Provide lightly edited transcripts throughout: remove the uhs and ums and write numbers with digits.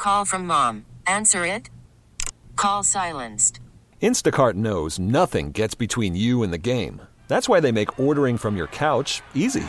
Call from mom. Answer it. Call silenced. Instacart knows nothing gets between you and the game. That's why they make ordering from your couch easy.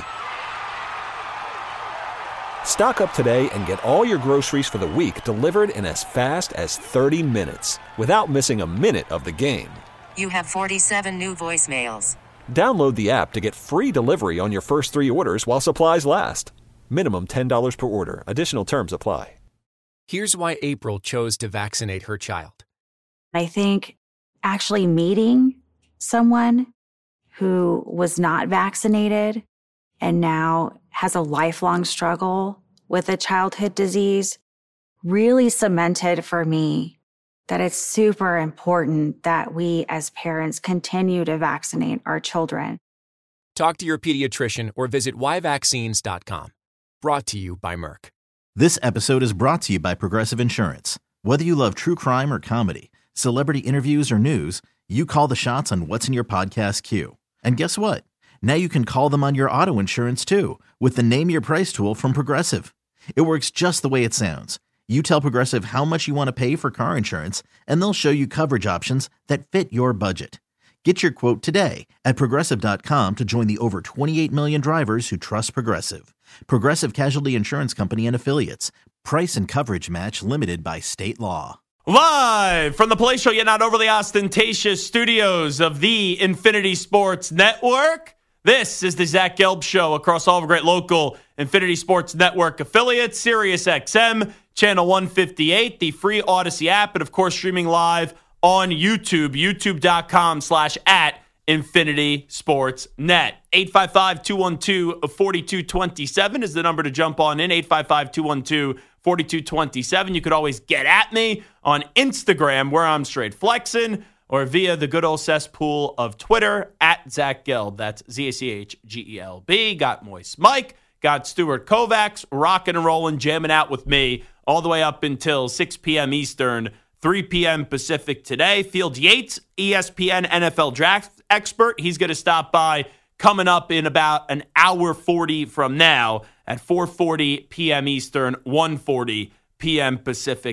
Stock up today and get all your groceries for the week delivered in as fast as 30 minutes without missing a minute of the game. You have 47 new voicemails. Download the app to get free delivery on your first 3 orders while supplies last. Minimum $10 per order. Additional terms apply. Here's why April chose to vaccinate her child. I think actually meeting someone who was not vaccinated and now has a lifelong struggle with a childhood disease really cemented for me that it's super important that we as parents continue to vaccinate our children. Talk to your pediatrician or visit yvaccines.com. Brought to you by Merck. This episode is brought to you by Progressive Insurance. Whether you love true crime or comedy, celebrity interviews or news, you call the shots on what's in your podcast queue. And guess what? Now you can call them on your auto insurance too with the Name Your Price tool from Progressive. It works just the way it sounds. You tell Progressive how much you want to pay for car insurance, and they'll show you coverage options that fit your budget. Get your quote today at Progressive.com to join the over 28 million drivers who trust Progressive. Progressive Casualty Insurance Company and Affiliates. Price and coverage match limited by state law. Live from the palatial yet not overly ostentatious studios of the Infinity Sports Network, this is the Zach Gelb Show across all of our great local Infinity Sports Network affiliates, SiriusXM, Channel 158, the free Odyssey app, and of course streaming live on YouTube, youtube.com/@Infinity Sports Net. 855-212-4227 is the number to jump on in, 855-212-4227. You could always get at me on Instagram, where I'm straight flexing, or via the good old cesspool of Twitter, @Zach Gelb. That's ZACHGELB. Got Moist Mike, got Stuart Kovacs, rocking and rolling, jamming out with me all the way up until 6 p.m. Eastern, 3 p.m. Pacific today. Field Yates, ESPN NFL draft expert. He's going to stop by coming up in about an hour 40 from now at 4:40 p.m. Eastern, 1:40 p.m. Pacific